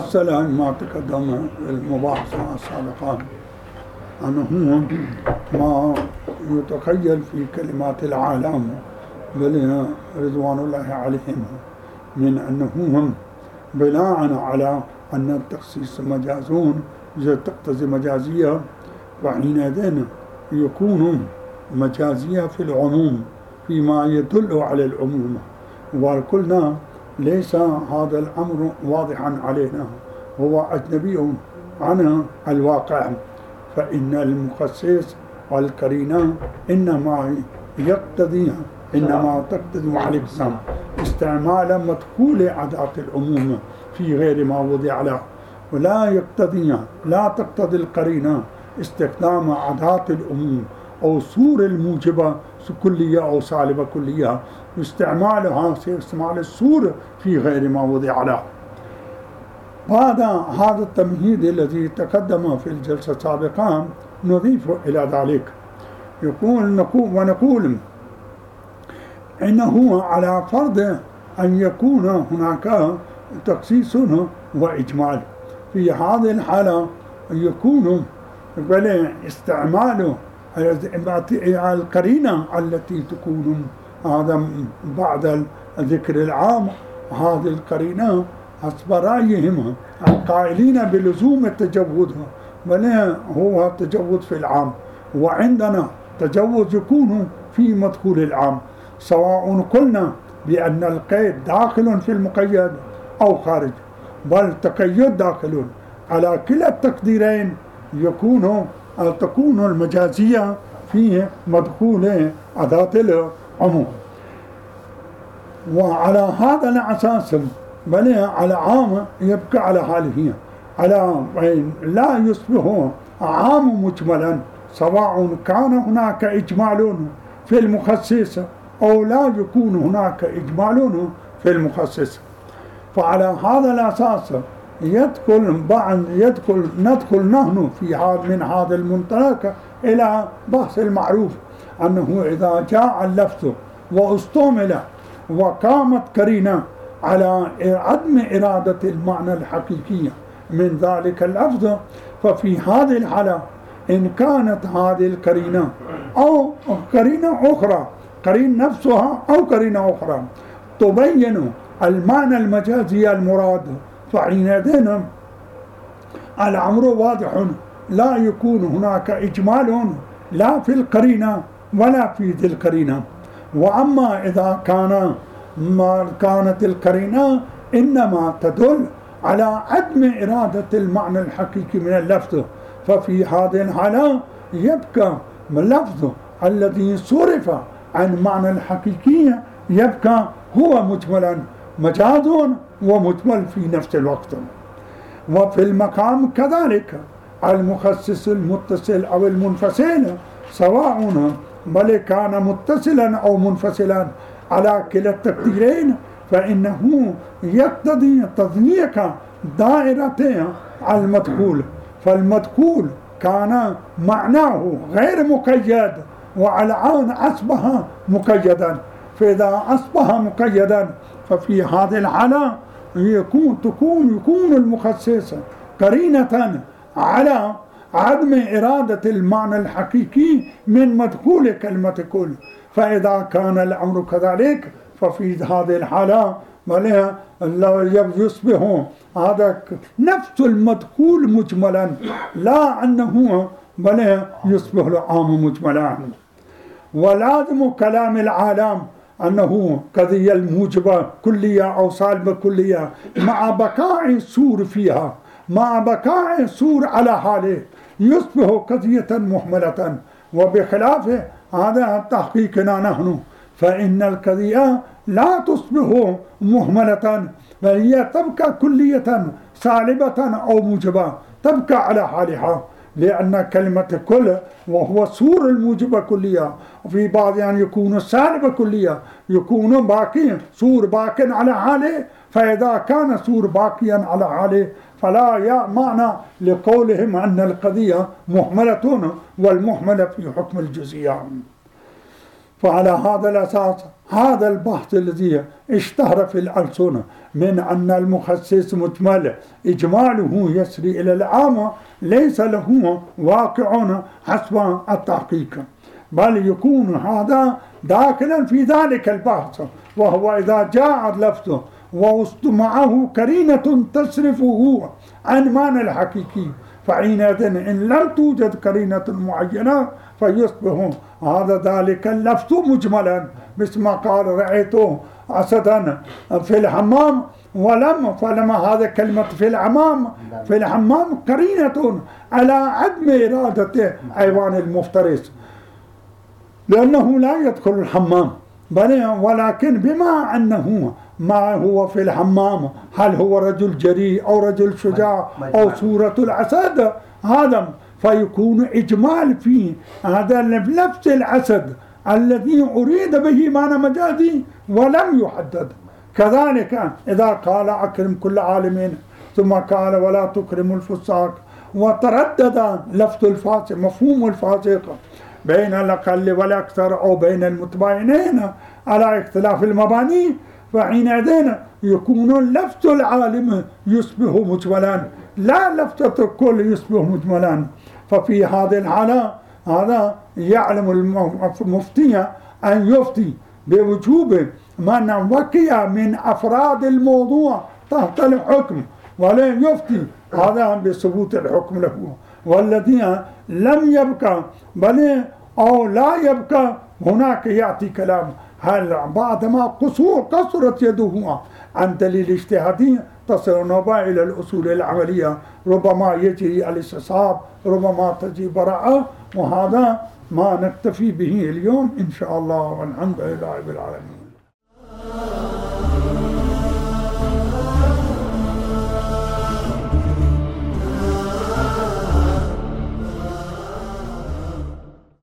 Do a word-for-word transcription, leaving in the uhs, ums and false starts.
مسألة ما تقدم المباحثة السابقة أنه ما يتخيل في كلمات العالم بل رضوان الله عليهم من أنهم بناء على أن التخصيص مجازون تقتضي مجازية، وحينئذ يكون مجازية في العموم فيما يدل على العموم. وقلنا ليس هذا الأمر واضحا علينا، هو أجنبي عن الواقع، فإن المخصص والقرينة إنما يقتضي إنما تقتضي على الإقسام استعمال مدخول أداة العموم في غير ما وضع له، ولا يقتضي لا تقتضي القرينة استخدام أداة العموم أو صور الموجبة كلية أو سالبة كلية، استعمالها استعمال الصور في غير ما وضع له. بعد هذا التمهيد الذي تقدم في الجلسة السابقة نضيف إلى ذلك يقول نقول ونقول إنه على فرض أن يكون هناك تخصيص وإجمال، في هذه الحالة يكون بل استعمال القرينة التي تكون هذا بعد الذكر العام، هذه القرينة حسب رأيهم القائلين بلزوم التجوز، بل هو التجوز في العام، وعندنا تجوز يكون في مدخول العام، سواء قلنا بأن القيد داخل في المقيد أو خارج، بل تقيد داخل. على كلا التقديرين يكون تكون المجازية في مدخول أداة العموم. وعلى هذا الأساس بل على عام يبقى على حاله، على لا يصبح عام مجملا، سواء كان هناك إجمال في المخصص أو لا يكون هناك إجمال في المخصص. فعلى هذا الأساس يدخل بعد يدخل ندخل نحن في هذا من هذا المنطلق إلى بحث المعروف، أنه إذا جاء اللفظ واستعمل وقامت قرينة على عدم إرادة المعنى الحقيقي من ذلك اللفظ، ففي هذه الحالة إن كانت هذه القرينة أو قرينة أخرى، قرين نفسها أو قرينة أخرى تبين المعنى المجازي المراد، فحينئذ الأمر واضح، لا يكون هناك إجمال لا في القرينة ولا في ذي القرينة. وأما إذا كان ما كانت القرينة إنما تدل على عدم إرادة المعنى الحقيقي من اللفظ، ففي هذه الحالة يبقى اللفظ الذي صرف عن معنى الحقيقي يبقى هو مجملا، مجاز ومجمل في نفس الوقت. وفي المقام كذلك المخصص المتصل أو المنفصل سواء بل كان متصلا أو منفصلا على كلا التقديرين، فإنه يقتضي تضييق دائرته على المدخول، فالمدخول كان معناه غير مقيد والآن أصبح مقيدا، فإذا أصبح مقيدا ففي هذه الحالة يكون تكون يكون المخصص قرينة على عدم إرادة المعنى الحقيقي من مدخول كلمة كل. فإذا كان الأمر كذلك ففي هذه الحالة يصبح هذا نفس المدخول مجملا، لا أنه بل يصبح العام مجملا. ولازم كلام العالم أنه قضية الموجبة كلية أو سالبة كلية مع بقاء السور فيها، مع بقاء السور على حاله يصبح قضية مهملة. وبخلاف هذا تحقيقنا نحن فإن القضية لا تصبح مهملة، بل هي تبقى كلية سالبة أو موجبة، تبقى على حالها، لأن كلمة كل وهو سور الموجبة كلية، وفي بعض أن يكون السالبة كلية يكون باقي سور باق على حاله، فإذا كان سور باقيا على حاله فلا معنى لقولهم أن القضية مهملة، والمهملة في حكم الجزئية. فعلى هذا الأساس هذا البحث الذي اشتهر في الألسنة من أن المخصص مجمل إجماله يسري إلى العام ليس له واقع حسب التحقيق، بل يكون هذا داخلا في ذلك البحث، وهو إذا جاء اللفظ ووسط معه قرينة تصرفه عن معنى الحقيقي، فحينئذ إن لم توجد قرينة معينة فيصبح هذا ذلك اللفظ مجملا، مثل ما قال رأيت أسدا في الحمام، ولم فلما هذا كلمة في الحمام في الحمام قرينة على عدم إرادة حيوان المفترس، لأنه لا يدخل الحمام، بل ولكن بما أنه ما هو في الحمام، هل هو رجل جريء أو رجل شجاع أو صورة الأسد، هذا فيكون إجمال فيه هذا نفس الأسد الذي أريد به معنى مجازي ولم يحدد. كذلك إذا قال أكرم كل عالم ثم قال ولا تكرم الفساق، وتردد لفظ الفاسق مفهوم الفاسق بين الأقل والأكثر أو بين المتباينين على اختلاف المباني، فحينئذ يكون لفظ العالم يصبح مجملا لا لفظة الكل يصبح مجملا. ففي هذه الحالة هذا يعلم المفتي أن يفتي بوجوب من وقع من أفراد الموضوع تحت الحكم، ولا يفتي هذا بثبوت الحكم له، والذي لم يبقى بل أو لا يبقى هناك يأتي كلام هل بعدما قصور قصرت يده عن دليل اجتهادي تصل النوبة إلى الأصول العملية، ربما يجري الاستصحاب ربما تجي براءة، وهذا ما نكتفي به اليوم إن شاء الله، والحمد لله رب العالمين.